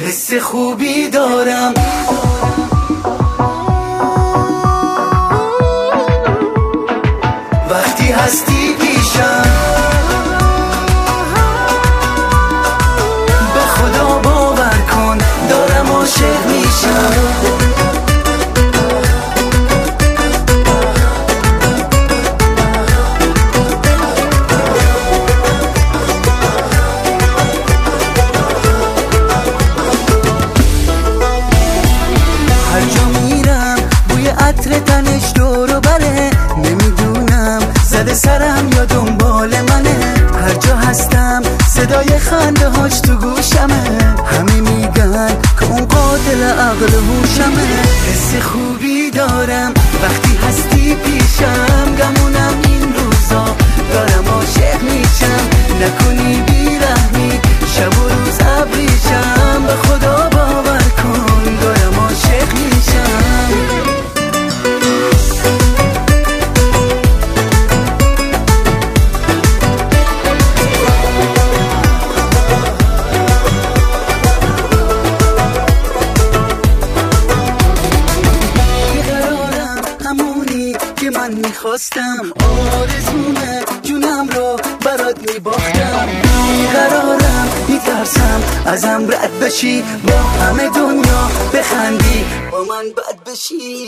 حس خوبی دارم وقتی هستی پیشم، به خدا باور کن دارم عاشق میشم. عطر تنش دور و بره، نمیدونم زده سرم یا دنبال منه. هر جا هستم صدای خنده هاش تو گوشمه، همه میگن که اون قاتل عقل هوشمه. حس خوبی دارم وقتی هستی پیشم، گمونم این روزا دارم عاشق میشم. نکنی بیرحمی شب و روز ابریشم، به خدا باور کن دارم عاشق میشم. که من میخواستم، آرزومه جونم رو برات میباختم. بیقرارم میترسم ازم رد بشی، با همه دنیا بخندی با من بد بشی.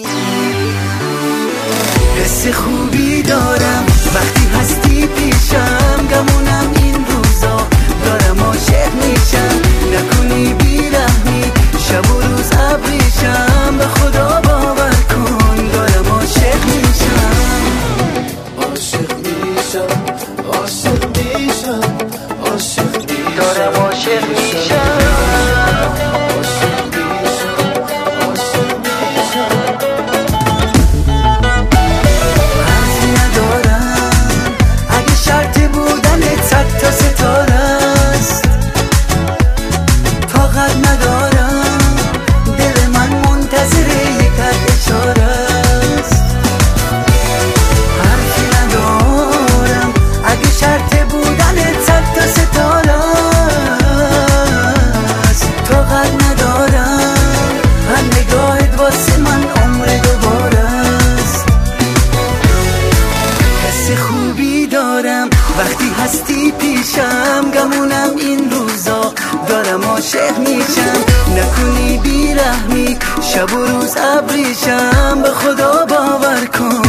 حس خوبی دارم وقتی هستی پیشم، گمونم این روزا دارم عاشق میشم. نکنی بیرحمی شب و روز ابریشم، به خدا باور کن دارم عاشق میشم. عاشق میشم، عاشق میشم، عاشق میشم، دارم عاشق میشم. حرفی ندارم اگه شرط بودنت 100 تا ستاره است. طاقت ندارم دل من منتظر یک اشاره است. حرفی ندارم اگه شرط بودنت 100 تا ستاره است. طاقت ندارم هر نگاهت واسه من عمر دوباره است. حس خوبی دارم وقتی هستی پیشم، گمونم این روزا دارم عاشق میشم. نکنی بیرحمی شب و روز ابریشم، به خدا باور کن